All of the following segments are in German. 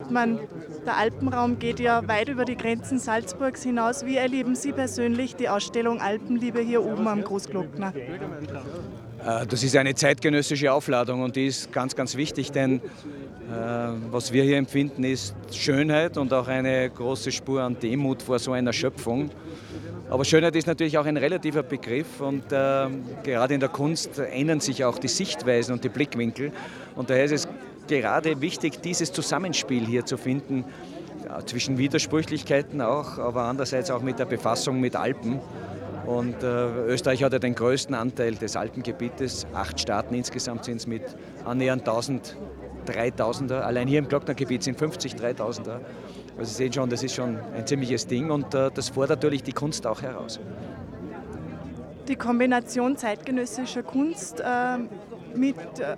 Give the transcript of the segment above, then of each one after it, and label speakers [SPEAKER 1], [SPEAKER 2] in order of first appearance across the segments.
[SPEAKER 1] man, der Alpenraum geht ja weit über die Grenzen Salzburgs hinaus. Wie erleben Sie persönlich die Ausstellung Alpenliebe hier oben am Großglockner?
[SPEAKER 2] Das ist eine zeitgenössische Aufladung und die ist ganz, ganz wichtig, denn was wir hier empfinden, ist Schönheit und auch eine große Spur an Demut vor so einer Schöpfung. Aber Schönheit ist natürlich auch ein relativer Begriff und gerade in der Kunst ändern sich auch die Sichtweisen und die Blickwinkel. Und daher ist es gerade wichtig, dieses Zusammenspiel hier zu finden, ja, zwischen Widersprüchlichkeiten auch, aber andererseits auch mit der Befassung mit Alpen. Und Österreich hat ja den größten Anteil des Alpengebietes. 8 Staaten insgesamt sind es mit annähernd 1000 3000er. Allein hier im Glocknergebiet sind 50 3000er. Also Sie sehen schon, das ist schon ein ziemliches Ding und das fordert natürlich die Kunst auch heraus.
[SPEAKER 1] Die Kombination zeitgenössischer Kunst mit,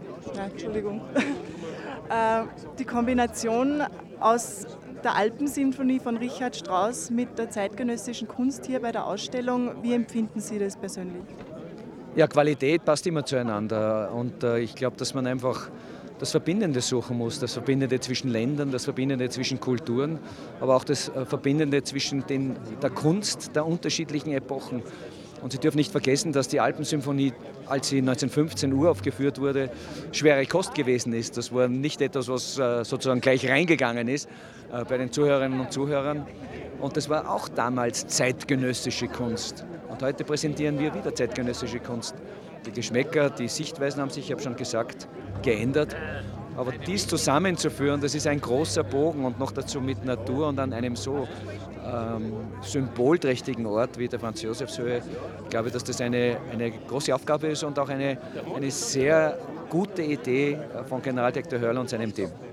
[SPEAKER 1] die Kombination aus der Alpensinfonie von Richard Strauss mit der zeitgenössischen Kunst hier bei der Ausstellung, wie empfinden Sie das persönlich?
[SPEAKER 2] Ja, Qualität passt immer zueinander und ich glaube, dass man einfach das Verbindende suchen muss, das Verbindende zwischen Ländern, das Verbindende zwischen Kulturen, aber auch das Verbindende zwischen der Kunst der unterschiedlichen Epochen. Und Sie dürfen nicht vergessen, dass die Alpensymphonie, als sie 1915 uraufgeführt wurde, schwere Kost gewesen ist. Das war nicht etwas, was sozusagen gleich reingegangen ist bei den Zuhörerinnen und Zuhörern. Und das war auch damals zeitgenössische Kunst. Und heute präsentieren wir wieder zeitgenössische Kunst. Die Geschmäcker, die Sichtweisen haben sich, ich habe schon gesagt, geändert. Aber dies zusammenzuführen, das ist ein großer Bogen und noch dazu mit Natur und an einem so symbolträchtigen Ort wie der Franz-Josefs-Höhe. Ich glaube, dass das eine große Aufgabe ist und auch eine sehr gute Idee von Generaldirektor Hörl und seinem Team.